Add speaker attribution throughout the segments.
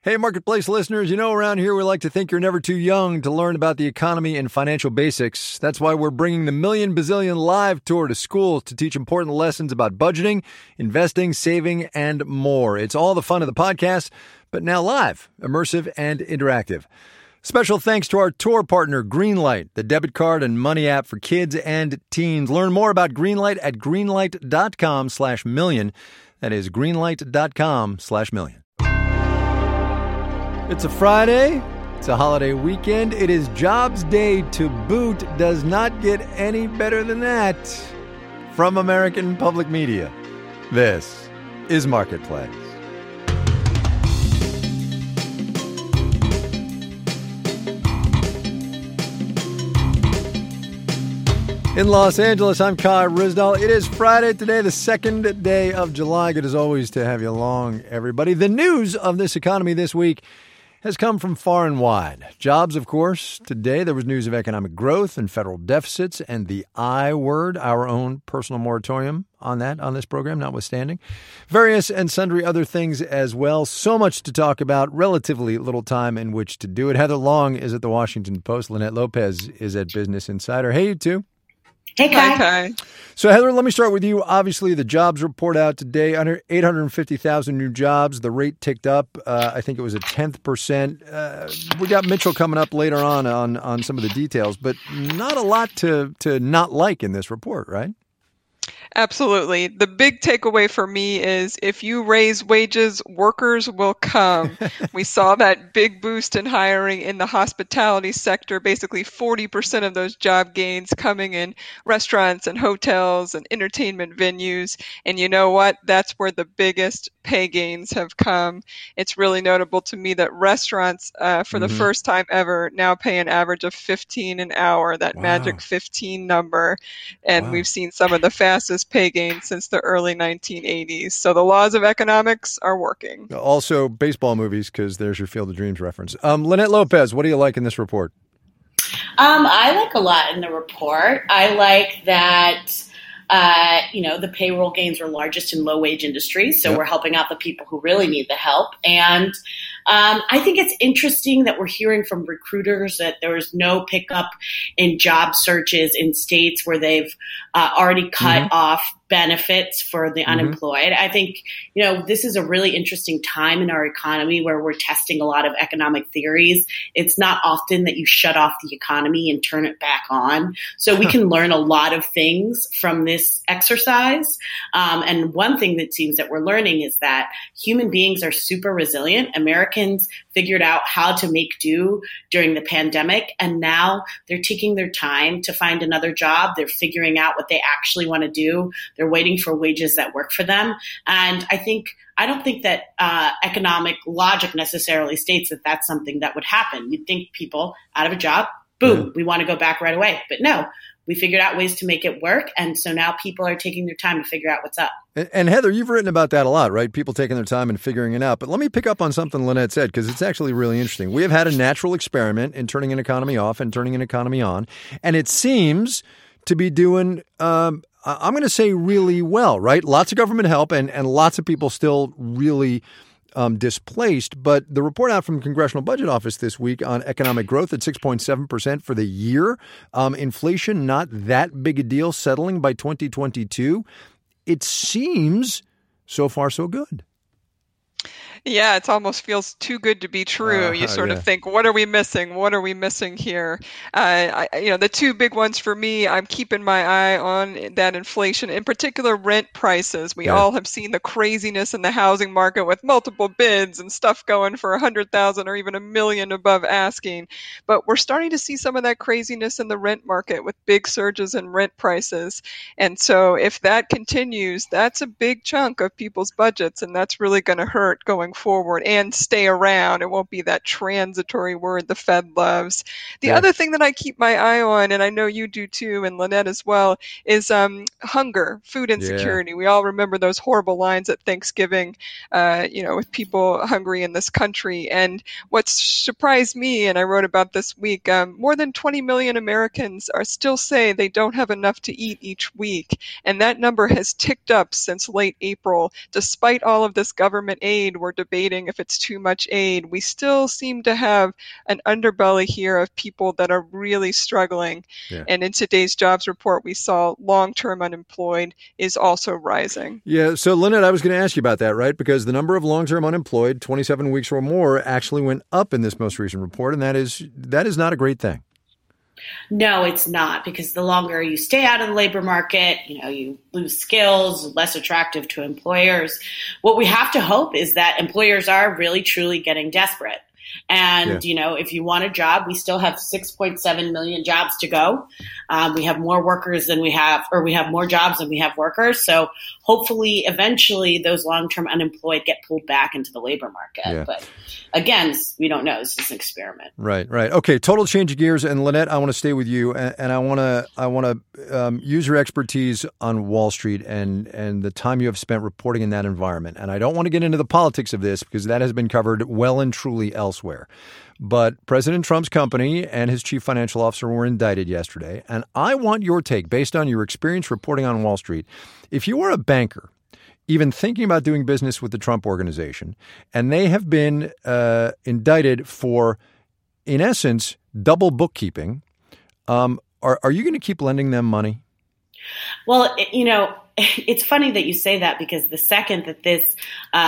Speaker 1: Hey, Marketplace listeners, around here we like to think you're never too young to learn about the economy and financial basics. That's why we're bringing the Million Bazillion Live Tour to schools to teach important lessons about budgeting, investing, saving, and more. It's all the fun of the podcast, but now live, immersive, and interactive. Special thanks to our tour partner, Greenlight, the debit card and money app for kids and teens. Learn more about Greenlight at greenlight.com/million. That is greenlight.com/million. It's a Friday. It's a holiday weekend. It is Jobs Day to boot. Does not get any better than that. From American Public Media, this is Marketplace. In Los Angeles, I'm Kai Ryssdal. It is Friday today, the second day of July. Good as always to have you along, everybody. The news of this economy this week has come from far and wide. Jobs, of course. Today, there was news of economic growth and federal deficits and the I word, our own personal moratorium on this program, notwithstanding. Various and sundry other things as well. So much to talk about, relatively little time in which to do it. Heather Long is at the Washington Post. Lynette Lopez is at Business Insider. Hey, you two.
Speaker 2: Hey, Kai. Hi, Kai.
Speaker 1: So, Heather, let me start with you. Obviously, the jobs report out today, under 850,000 new jobs. The rate ticked up. I think it was a 10%. We got Mitchell coming up later on some of the details, but not a lot to not like in this report, right?
Speaker 2: Absolutely. The big takeaway for me is if you raise wages, workers will come. We saw that big boost in hiring in the hospitality sector, basically 40% of those job gains coming in restaurants and hotels and entertainment venues. And you know what? That's where the biggest pay gains have come. It's really notable to me that restaurants, for the first time ever, now pay an average of $15 an hour, that magic 15 number. And we've seen some of the fastest pay gains since the early 1980s. So the laws of economics are working.
Speaker 1: Also, baseball movies, because there's your Field of Dreams reference. Lynette Lopez, what do you like in this report?
Speaker 3: I like a lot in the report. I like that the payroll gains are largest in low-wage industries, so we're helping out the people who really need the help. And I think it's interesting that we're hearing from recruiters that there is no pickup in job searches in states where they've already cut off benefits for the unemployed. I think, this is a really interesting time in our economy where we're testing a lot of economic theories. It's not often that you shut off the economy and turn it back on. So we can learn a lot of things from this exercise. And one thing that seems that we're learning is that human beings are super resilient. Americans figured out how to make do during the pandemic, and now they're taking their time to find another job. They're figuring out what they actually want to do. They're waiting for wages that work for them. And I don't think that economic logic necessarily states that that's something that would happen. You'd think people out of a job, boom, we want to go back right away. But no, we figured out ways to make it work. And so now people are taking their time to figure out what's up.
Speaker 1: And Heather, you've written about that a lot, right? People taking their time and figuring it out. But let me pick up on something Lynette said, because it's actually really interesting. We have had a natural experiment in turning an economy off and turning an economy on. And it seems to be doing, I'm going to say really well, right? Lots of government help and lots of people still really displaced. But the report out from the Congressional Budget Office this week on economic growth at 6.7% for the year. Inflation, not that big a deal, settling by 2022. It seems so far so good.
Speaker 2: Yeah, it almost feels too good to be true. You sort of think, what are we missing? What are we missing here? The two big ones for me, I'm keeping my eye on that inflation, in particular rent prices. We all have seen the craziness in the housing market with multiple bids and stuff going for 100,000 or even $1 million above asking. But we're starting to see some of that craziness in the rent market with big surges in rent prices. And so if that continues, that's a big chunk of people's budgets, and that's really going to hurt going forward and stay around. It won't be that transitory word the Fed loves. The other thing that I keep my eye on, and I know you do too, and Lynette as well, is hunger, food insecurity. We all remember those horrible lines at Thanksgiving, with people hungry in this country. And what surprised me, and I wrote about this week, more than 20 million Americans still say they don't have enough to eat each week. And that number has ticked up since late April. Despite all of this government aid, we're debating if it's too much aid, we still seem to have an underbelly here of people that are really struggling. Yeah. And in today's jobs report, we saw long-term unemployed is also rising.
Speaker 1: Yeah. So, Lynette, I was going to ask you about that, right? Because the number of long-term unemployed, 27 weeks or more, actually went up in this most recent report. And that is not a great thing.
Speaker 3: No, it's not, because the longer you stay out of the labor market, you lose skills, less attractive to employers. What we have to hope is that employers are really, truly getting desperate. And, if you want a job, we still have 6.7 million jobs to go. We have more workers than we have more jobs than we have workers. So hopefully, eventually, those long-term unemployed get pulled back into the labor market. Yeah. But again, we don't know. This is an experiment.
Speaker 1: Right. Okay. Total change of gears. And Lynette, I want to stay with you, and I want to use your expertise on Wall Street and the time you have spent reporting in that environment. And I don't want to get into the politics of this because that has been covered well and truly elsewhere. But President Trump's company and his chief financial officer were indicted yesterday. And I want your take, based on your experience reporting on Wall Street. If you were a banker, even thinking about doing business with the Trump organization, and they have been indicted for, in essence, double bookkeeping, are you going to keep lending them money?
Speaker 3: Well, it's funny that you say that, because the second that this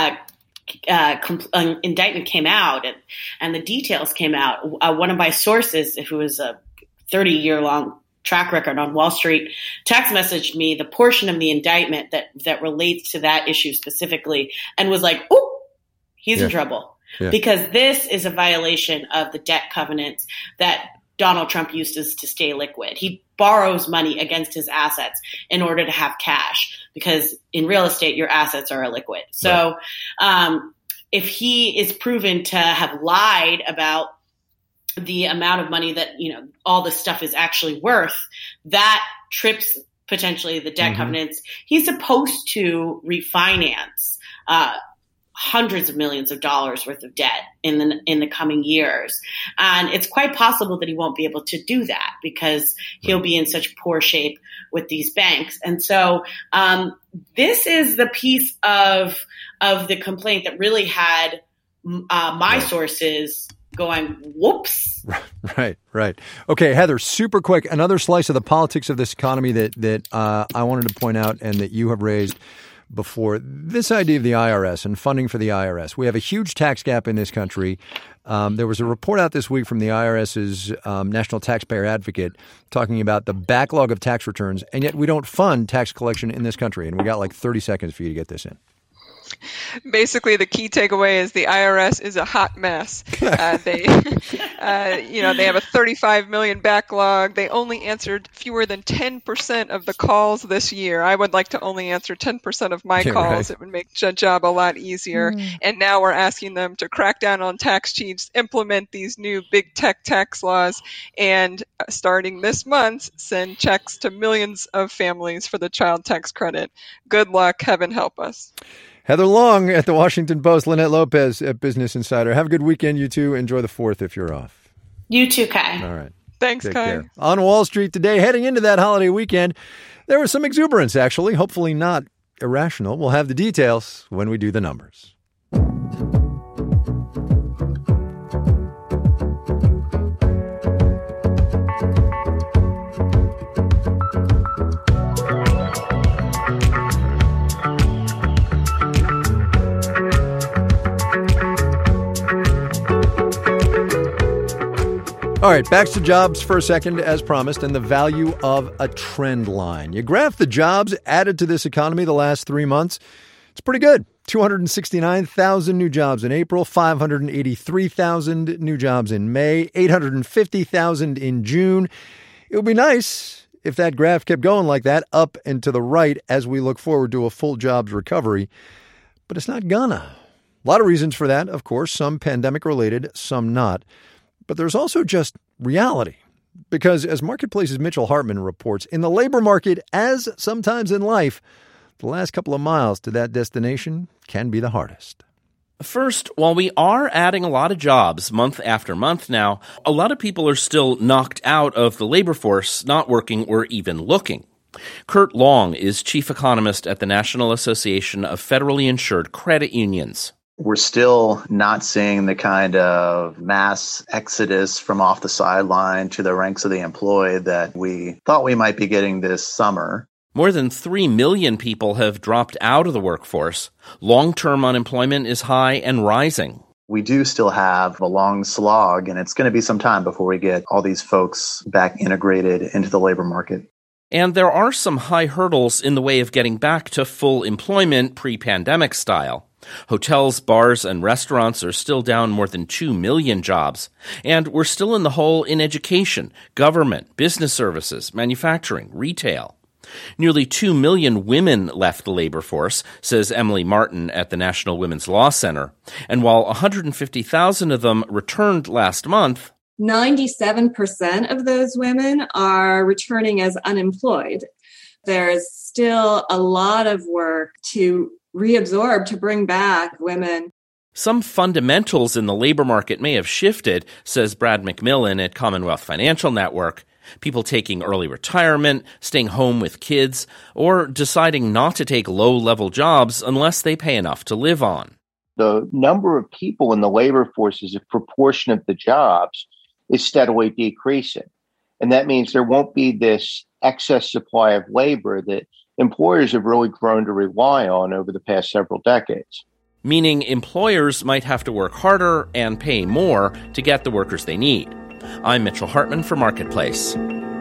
Speaker 3: indictment came out and the details came out, one of my sources, who was a 30-year-long track record on Wall Street, text messaged me the portion of the indictment that relates to that issue specifically, and was like, "Oh, he's in trouble," because this is a violation of the debt covenants that Donald Trump uses to stay liquid. He borrows money against his assets in order to have cash, because in real estate, your assets are illiquid. So if he is proven to have lied about the amount of money that, all this stuff is actually worth, that trips potentially the debt covenants. He's supposed to refinance hundreds of millions of dollars worth of debt in the coming years. And it's quite possible that he won't be able to do that because he'll be in such poor shape with these banks. And so this is the piece of the complaint that really had my sources going, whoops.
Speaker 1: Right. Okay, Heather, super quick, another slice of the politics of this economy that I wanted to point out and that you have raised before. This idea of the IRS and funding for the IRS. We have a huge tax gap in this country. There was a report out this week from the IRS's National Taxpayer Advocate talking about the backlog of tax returns, and yet we don't fund tax collection in this country. And we got like 30 seconds for you to get this in.
Speaker 2: Basically, the key takeaway is the IRS is a hot mess. They have a 35 million backlog. They only answered fewer than 10% of the calls this year. I would like to only answer 10% of my calls. Right. It would make the job a lot easier. And now we're asking them to crack down on tax cheats, implement these new big tech tax laws, and starting this month, send checks to millions of families for the child tax credit. Good luck. Heaven help us.
Speaker 1: Heather Long at the Washington Post, Lynette Lopez at Business Insider. Have a good weekend, you two. Enjoy the 4th if you're off.
Speaker 3: You too, Kai.
Speaker 1: All right.
Speaker 2: Thanks,
Speaker 1: Take
Speaker 2: Kai.
Speaker 1: Care. On Wall Street today, heading into that holiday weekend, there was some exuberance, actually. Hopefully not irrational. We'll have the details when we do the numbers. All right, back to jobs for a second, as promised, and the value of a trend line. You graph the jobs added to this economy the last 3 months. It's pretty good. 269,000 new jobs in April, 583,000 new jobs in May, 850,000 in June. It would be nice if that graph kept going like that, up and to the right, as we look forward to a full jobs recovery. But it's not gonna. A lot of reasons for that, of course, some pandemic-related, some not. But there's also just reality. Because as Marketplace's Mitchell Hartman reports, in the labor market, as sometimes in life, the last couple of miles to that destination can be the hardest.
Speaker 4: First, while we are adding a lot of jobs month after month now, a lot of people are still knocked out of the labor force, not working or even looking. Kurt Long is chief economist at the National Association of Federally Insured Credit Unions.
Speaker 5: We're still not seeing the kind of mass exodus from off the sideline to the ranks of the employed that we thought we might be getting this summer.
Speaker 4: More than 3 million people have dropped out of the workforce. Long-term unemployment is high and rising.
Speaker 5: We do still have a long slog, and it's going to be some time before we get all these folks back integrated into the labor market.
Speaker 4: And there are some high hurdles in the way of getting back to full employment pre-pandemic style. Hotels, bars, and restaurants are still down more than 2 million jobs. And we're still in the hole in education, government, business services, manufacturing, retail. Nearly 2 million women left the labor force, says Emily Martin at the National Women's Law Center. And while 150,000 of them returned last month,
Speaker 6: 97% of those women are returning as unemployed. There's still a lot of work to reabsorb, to bring back women.
Speaker 4: Some fundamentals in the labor market may have shifted, says Brad McMillan at Commonwealth Financial Network. People taking early retirement, staying home with kids, or deciding not to take low-level jobs unless they pay enough to live on.
Speaker 7: The number of people in the labor force as a proportion of the jobs is steadily decreasing. And that means there won't be this excess supply of labor that employers have really grown to rely on over the past several decades.
Speaker 4: Meaning employers might have to work harder and pay more to get the workers they need. I'm Mitchell Hartman for Marketplace.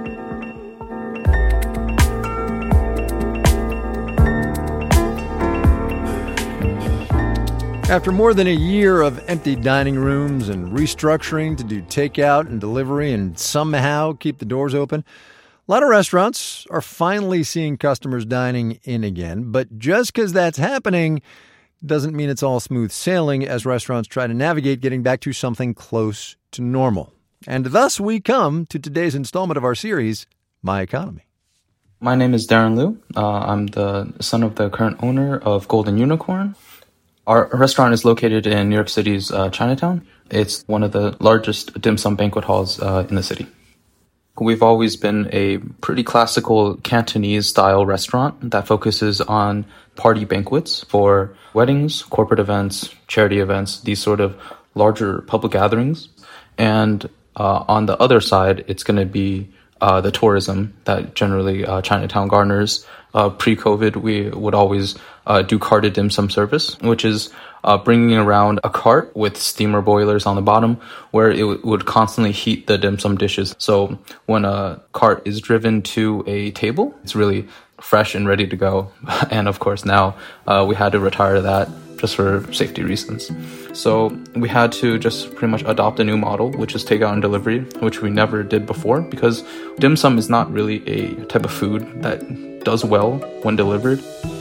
Speaker 1: After more than a year of empty dining rooms and restructuring to do takeout and delivery and somehow keep the doors open, a lot of restaurants are finally seeing customers dining in again. But just because that's happening doesn't mean it's all smooth sailing as restaurants try to navigate getting back to something close to normal. And thus we come to today's installment of our series, My Economy.
Speaker 8: My name is Darren Liu. I'm the son of the current owner of Golden Unicorn. Our restaurant is located in New York City's Chinatown. It's one of the largest dim sum banquet halls in the city. We've always been a pretty classical Cantonese-style restaurant that focuses on party banquets for weddings, corporate events, charity events, these sort of larger public gatherings. And on the other side, it's going to be the tourism that generally Chinatown garners. Pre-COVID, we would always do carted dim sum service, which is bringing around a cart with steamer boilers on the bottom where it would constantly heat the dim sum dishes. So when a cart is driven to a table, it's really fresh and ready to go. And of course, now we had to retire that just for safety reasons. So we had to just pretty much adopt a new model, which is takeout and delivery, which we never did before because dim sum is not really a type of food that does well when delivered.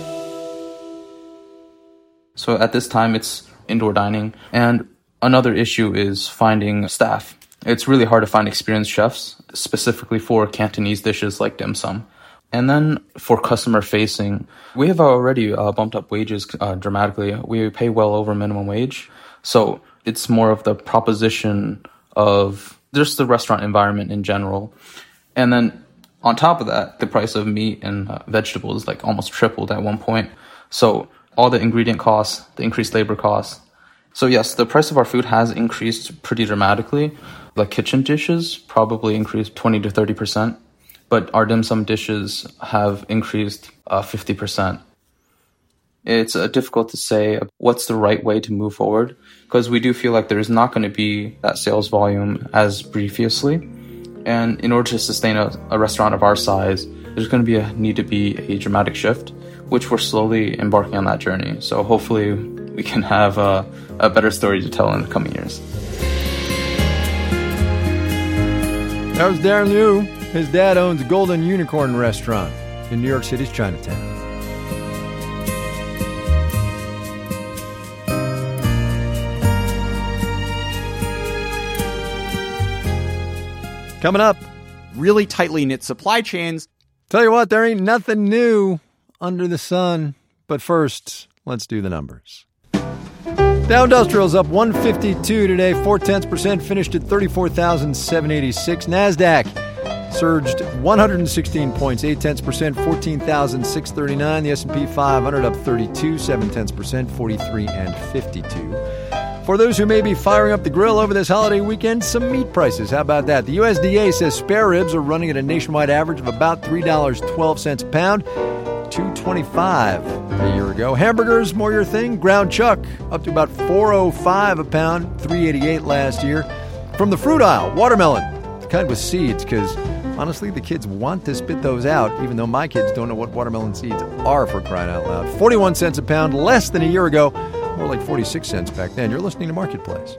Speaker 8: So at this time, it's indoor dining. And another issue is finding staff. It's really hard to find experienced chefs, specifically for Cantonese dishes like dim sum. And then for customer facing, we have already bumped up wages dramatically. We pay well over minimum wage. So it's more of the proposition of just the restaurant environment in general. And then on top of that, the price of meat and vegetables like almost tripled at one point. So all the ingredient costs, the increased labor costs. So yes, the price of our food has increased pretty dramatically. The kitchen dishes probably increased 20 to 30%. But our dim sum dishes have increased 50%. It's difficult to say what's the right way to move forward because we do feel like there's not going to be that sales volume as previously. And in order to sustain a restaurant of our size, there's going to need to be a dramatic shift, which we're slowly embarking on that journey. So hopefully we can have a better story to tell in the coming years.
Speaker 1: That was Darren Liu. His dad owns Golden Unicorn Restaurant in New York City's Chinatown. Coming up,
Speaker 9: really tightly knit supply chains.
Speaker 1: Tell you what, there ain't nothing new under the sun. But first, let's do the numbers. Dow Industrial's up 152 today, 0.4%, finished at 34,786. NASDAQ surged 116 points, 0.8%, 14,639. The S&P 500 up 32, 0.7%, 43 and 52. For those who may be firing up the grill over this holiday weekend, some meat prices. How about that? The USDA says spare ribs are running at a nationwide average of about $3.12 a pound, $2.25 a year ago. Hamburgers, more your thing. Ground chuck up to about $4.05 a pound, $3.88 last year. From the fruit aisle, watermelon, the kind with seeds, because honestly, the kids want to spit those out, even though my kids don't know what watermelon seeds are, for crying out loud. 41 cents a pound, less than a year ago. More like 46 cents back then. You're listening to Marketplace.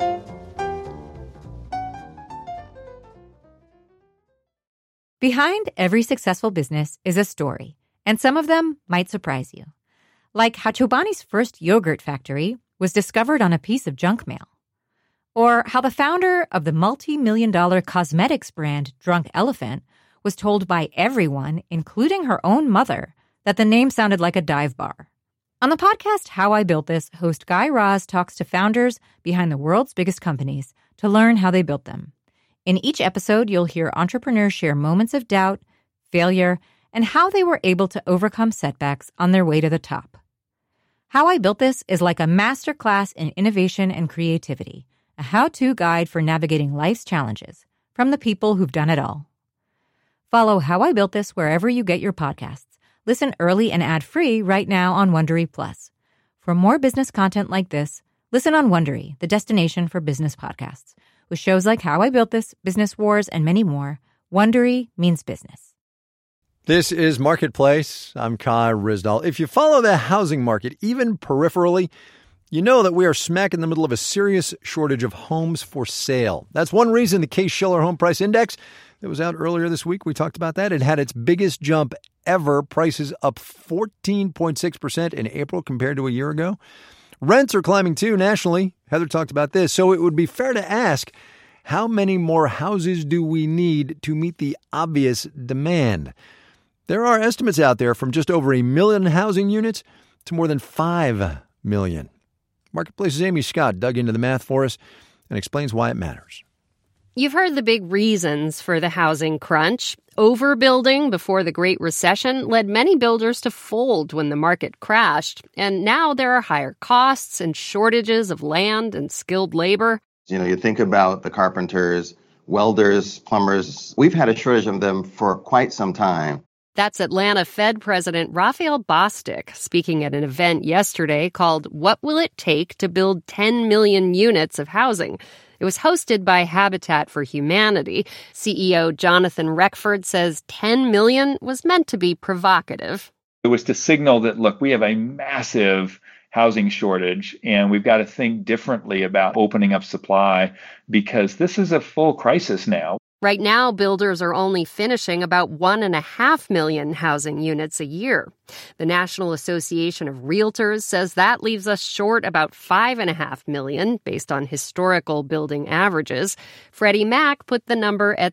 Speaker 10: Behind every successful business is a story, and some of them might surprise you. Like how Chobani's first yogurt factory was discovered on a piece of junk mail. Or how the founder of the multi-million-dollar cosmetics brand Drunk Elephant was told by everyone, including her own mother, that the name sounded like a dive bar. On the podcast How I Built This, host Guy Raz talks to founders behind the world's biggest companies to learn how they built them. In each episode, you'll hear entrepreneurs share moments of doubt, failure, and how they were able to overcome setbacks on their way to the top. How I Built This is like a masterclass in innovation and creativity, a how-to guide for navigating life's challenges from the people who've done it all. Follow How I Built This wherever you get your podcasts. Listen early and ad-free right now on Wondery Plus. For more business content like this, listen on Wondery, the destination for business podcasts. With shows like How I Built This, Business Wars, and many more, Wondery means business.
Speaker 1: This is Marketplace. I'm Kai Ryssdal. If you follow the housing market, even peripherally, you know that we are smack in the middle of a serious shortage of homes for sale. That's one reason the Case-Shiller Home Price Index that was out earlier this week, we talked about that. It had its biggest jump ever. Prices up 14.6% in April compared to a year ago. Rents are climbing too nationally. Heather talked about this. So it would be fair to ask, how many more houses do we need to meet the obvious demand? There are estimates out there from just over 1 million housing units to more than 5 million. Marketplace's Amy Scott dug into the math for us and explains why it matters.
Speaker 11: You've heard the big reasons for the housing crunch. Overbuilding before the Great Recession led many builders to fold when the market crashed. And now there are higher costs and shortages of land and skilled labor.
Speaker 12: You think about the carpenters, welders, plumbers. We've had a shortage of them for quite some time.
Speaker 11: That's Atlanta Fed President Raphael Bostic speaking at an event yesterday called What Will It Take to Build 10 Million Units of Housing? It was hosted by Habitat for Humanity. CEO Jonathan Reckford says 10 million was meant to be provocative.
Speaker 13: It was to signal that, look, we have a massive housing shortage, and we've got to think differently about opening up supply because this is a full crisis now.
Speaker 11: Right now, builders are only finishing about 1.5 million housing units a year. The National Association of Realtors says that leaves us short about 5.5 million based on historical building averages. Freddie Mac put the number at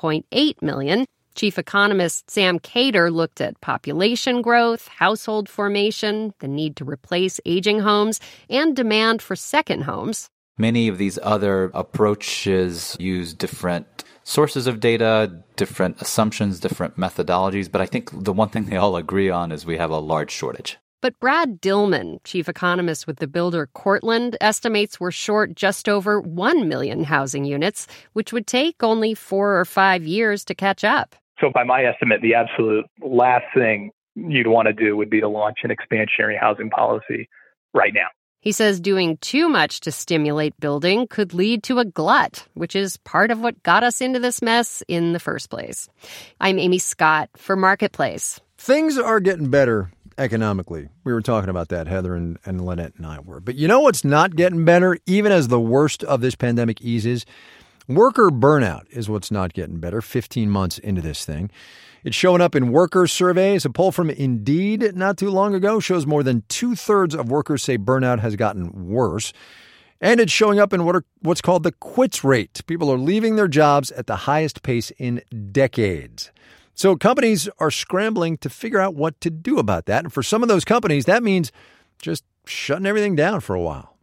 Speaker 11: 3.8 million. Chief economist Sam Cater looked at population growth, household formation, the need to replace aging homes, and demand for second homes.
Speaker 14: Many of these other approaches use different sources of data, different assumptions, different methodologies, but I think the one thing they all agree on is we have a large shortage.
Speaker 11: But Brad Dillman, chief economist with the builder Cortland, estimates we're short just over 1 million housing units, which would take only 4 or 5 years to catch up.
Speaker 15: So by my estimate, the absolute last thing you'd want to do would be to launch an expansionary housing policy right now.
Speaker 11: He says doing too much to stimulate building could lead to a glut, which is part of what got us into this mess in the first place. I'm Amy Scott for Marketplace.
Speaker 1: Things are getting better economically. We were talking about that, Heather and Lynette and I were. But you know what's not getting better, even as the worst of this pandemic eases? Worker burnout is what's not getting better 15 months into this thing. It's showing up in worker surveys. A poll from Indeed not too long ago shows more than 2/3 of workers say burnout has gotten worse. And it's showing up in what's called the quits rate. People are leaving their jobs at the highest pace in decades. So companies are scrambling to figure out what to do about that. And for some of those companies, that means just shutting everything down for a while.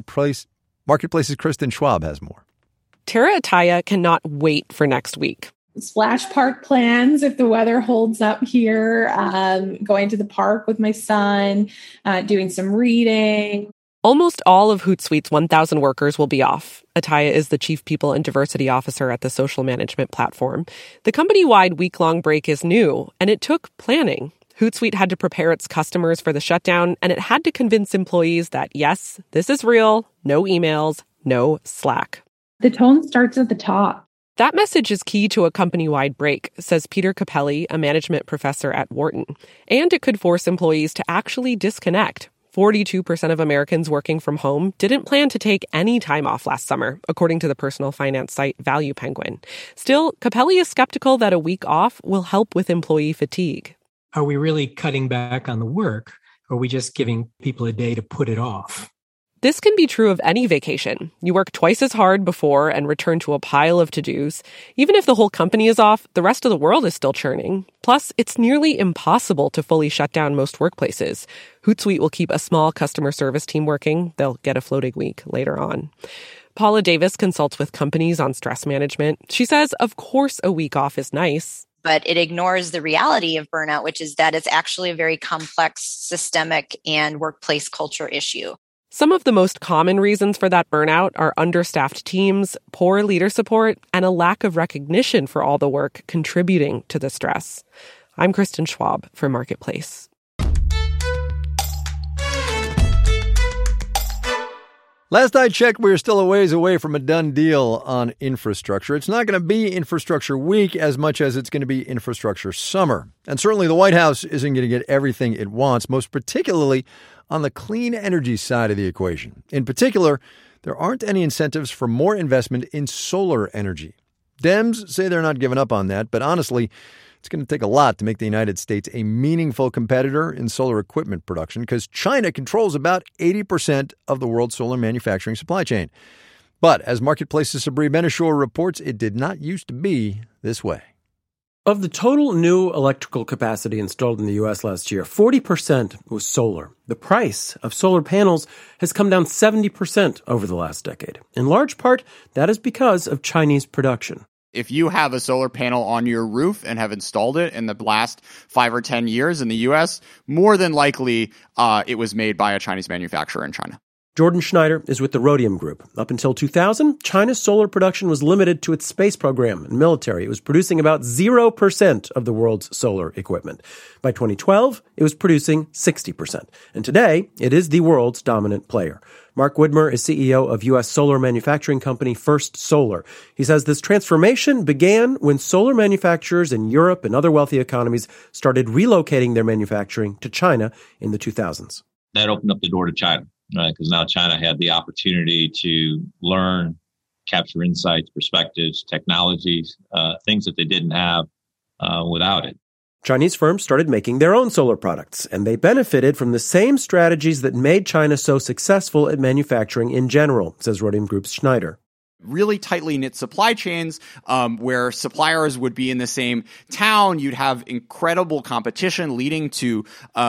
Speaker 1: Marketplace's Kristen Schwab has more.
Speaker 16: Terra Ataya cannot wait for next week. splash park plans if the weather holds up here, going to the park with my son, doing some reading.
Speaker 17: Almost all of Hootsuite's 1,000 workers will be off. Ataya is the chief people and diversity officer at the social management platform. The company-wide week-long break is new, and it took planning. Hootsuite had to prepare its customers for the shutdown, and it had to convince employees that, yes, this is real, no emails, no Slack.
Speaker 16: The tone starts at the top.
Speaker 17: That message is key to a company-wide break, says Peter Capelli, a management professor at Wharton. And it could force employees to actually disconnect. 42% of Americans working from home didn't plan to take any time off last summer, according to the personal finance site Value Penguin. Still, Capelli is skeptical that a week off will help with employee fatigue.
Speaker 18: Are we really cutting back on the work, or are we just giving people a day to put it off?
Speaker 17: This can be true of any vacation. You work twice as hard before and return to a pile of to-dos. Even if the whole company is off, the rest of the world is still churning. Plus, it's nearly impossible to fully shut down most workplaces. Hootsuite will keep a small customer service team working. They'll get a floating week later on. Paula Davis consults with companies on stress management. She says, of course, a week off is nice.
Speaker 19: But it ignores the reality of burnout, which is that it's actually a very complex, systemic, and workplace culture issue.
Speaker 17: Some of the most common reasons for that burnout are understaffed teams, poor leader support, and a lack of recognition for all the work contributing to the stress. I'm Kristen Schwab for Marketplace.
Speaker 1: Last I checked, we were still a ways away from a done deal on infrastructure. It's not going to be infrastructure week as much as it's going to be infrastructure summer. And certainly the White House isn't going to get everything it wants, most particularly on the clean energy side of the equation. In particular, there aren't any incentives for more investment in solar energy. Dems say they're not giving up on that, but honestly, it's going to take a lot to make the United States a meaningful competitor in solar equipment production because China controls about 80% of the world's solar manufacturing supply chain. But as Marketplace's Sabri Benishore reports, it did not used to be this way.
Speaker 20: Of the total new electrical capacity installed in the U.S. last year, 40% was solar. The price of solar panels has come down 70% over the last decade. In large part, that is because of Chinese production.
Speaker 9: If you have a solar panel on your roof and have installed it in the last 5 or 10 years in the U.S., more than likely it was made by a Chinese manufacturer in China.
Speaker 20: Jordan Schneider is with the Rhodium Group. Up until 2000, China's solar production was limited to its space program and military. It was producing about 0% of the world's solar equipment. By 2012, it was producing 60%. And today, it is the world's dominant player. Mark Widmer is CEO of U.S. solar manufacturing company First Solar. He says this transformation began when solar manufacturers in Europe and other wealthy economies started relocating their manufacturing to China in the 2000s.
Speaker 21: That opened up the door to China. Because now China had the opportunity to learn, capture insights, perspectives, technologies, things that they didn't have without it.
Speaker 20: Chinese firms started making their own solar products, and they benefited from the same strategies that made China so successful at manufacturing in general, says Rhodium Group's Schneider.
Speaker 9: Really tightly knit supply chains where suppliers would be in the same town. You'd have incredible competition leading to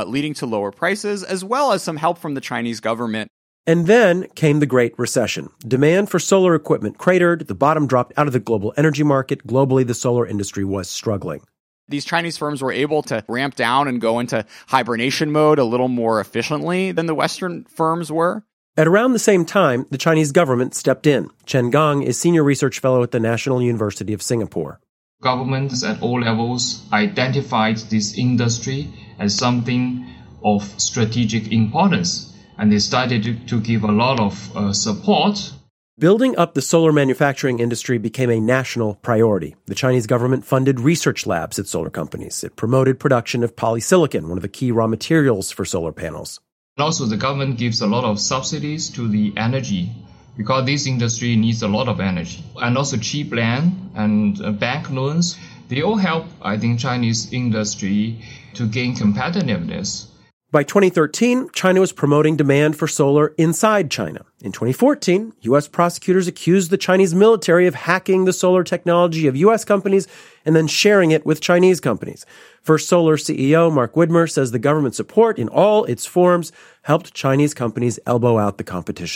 Speaker 9: lower prices, as well as some help from the Chinese government.
Speaker 20: And then came the Great Recession. Demand for solar equipment cratered. The bottom dropped out of the global energy market. Globally, the solar industry was struggling.
Speaker 9: These Chinese firms were able to ramp down and go into hibernation mode a little more efficiently than the Western firms were.
Speaker 20: At around the same time, the Chinese government stepped in. Chen Gong is senior research fellow at the National University of Singapore.
Speaker 22: Governments at all levels identified this industry as something of strategic importance, and they started to give a lot of support.
Speaker 20: Building up the solar manufacturing industry became a national priority. The Chinese government funded research labs at solar companies. It promoted production of polysilicon, one of the key raw materials for solar panels.
Speaker 22: Also, the government gives a lot of subsidies to the energy because this industry needs a lot of energy. And also cheap land and bank loans, they all help, I think, Chinese industry to gain competitiveness.
Speaker 20: By 2013, China was promoting demand for solar inside China. In 2014, U.S. prosecutors accused the Chinese military of hacking the solar technology of U.S. companies and then sharing it with Chinese companies. First Solar CEO Mark Widmer says the government support in all its forms helped Chinese companies elbow out the competition.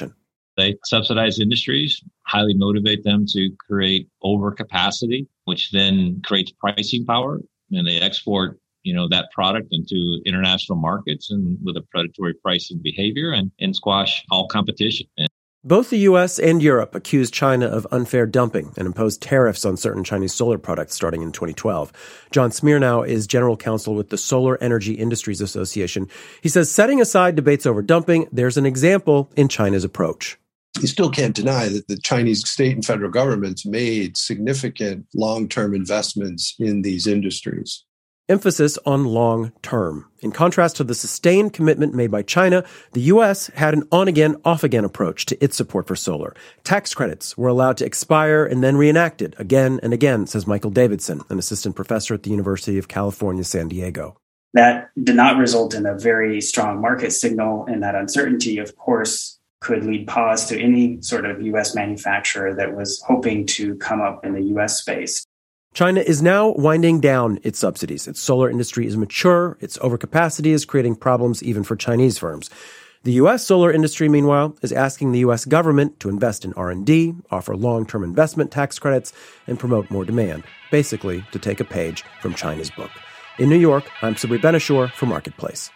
Speaker 21: They subsidize industries, highly motivate them to create overcapacity, which then creates pricing power, and they export that product into international markets and with a predatory pricing behavior and squash all competition.
Speaker 20: Both the U.S. and Europe accused China of unfair dumping and imposed tariffs on certain Chinese solar products starting in 2012. John Smirnow is general counsel with the Solar Energy Industries Association. He says, setting aside debates over dumping, there's an example in China's approach.
Speaker 2: You still can't deny that the Chinese state and federal governments made significant long-term investments in these industries.
Speaker 20: Emphasis on long-term. In contrast to the sustained commitment made by China, the U.S. had an on-again, off-again approach to its support for solar. Tax credits were allowed to expire and then reenacted again and again, says Michael Davidson, an assistant professor at the University of California, San Diego.
Speaker 3: That did not result in a very strong market signal, and that uncertainty, of course, could lead pause to any sort of U.S. manufacturer that was hoping to come up in the U.S. space.
Speaker 20: China is now winding down its subsidies. Its solar industry is mature. Its overcapacity is creating problems even for Chinese firms. The U.S. solar industry, meanwhile, is asking the U.S. government to invest in R&D, offer long-term investment tax credits, and promote more demand, basically to take a page from China's book. In New York, I'm Sabri Benishore for Marketplace.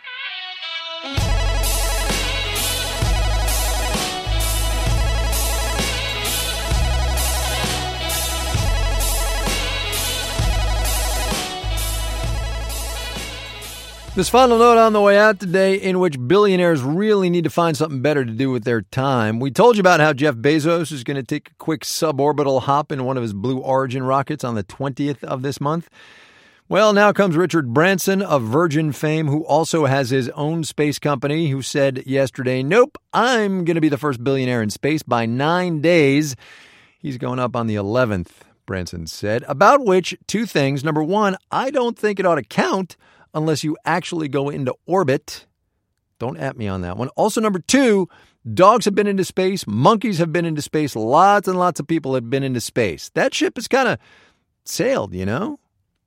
Speaker 1: This final note on the way out today, in which billionaires really need to find something better to do with their time. We told you about how Jeff Bezos is going to take a quick suborbital hop in one of his Blue Origin rockets on the 20th of this month. Well, now comes Richard Branson of Virgin fame, who also has his own space company, who said yesterday, nope, I'm going to be the first billionaire in space by 9 days. He's going up on the 11th, Branson said, about which two things. Number one, I don't think it ought to count unless you actually go into orbit. Don't at me on that one. Also, number two, dogs have been into space. Monkeys have been into space. Lots and lots of people have been into space. That ship has kind of sailed, you know?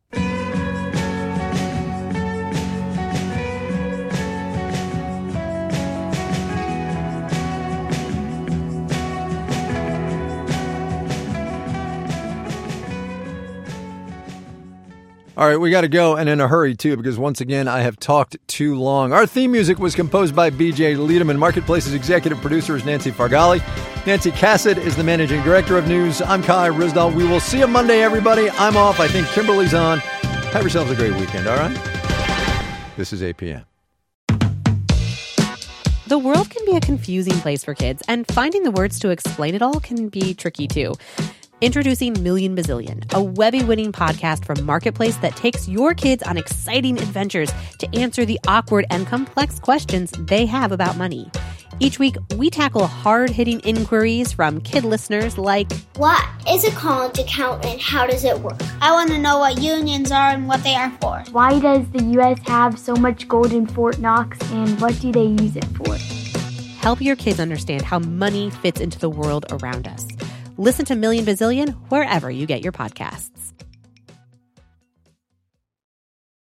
Speaker 1: All right, we got to go, and in a hurry, too, because once again, I have talked too long. Our theme music was composed by B.J. Liederman. Marketplace's executive producer is Nancy Fargali. Nancy Cassett is the managing director of news. I'm Kai Ryssdal. We will see you Monday, everybody. I'm off. I think Kimberly's on. Have yourselves a great weekend, all right? This is APM.
Speaker 10: The world can be a confusing place for kids, and finding the words to explain it all can be tricky, too. Introducing Million Bazillion, a Webby-winning podcast from Marketplace that takes your kids on exciting adventures to answer the awkward and complex questions they have about money. Each week, we tackle hard-hitting inquiries from kid listeners like,
Speaker 23: what is a college account and how does it work?
Speaker 24: I want to know what unions are and what they are for.
Speaker 25: Why does the U.S. have so much gold in Fort Knox and what do they use it for?
Speaker 10: Help your kids understand how money fits into the world around us. Listen to Million Bazillion wherever you get your podcasts.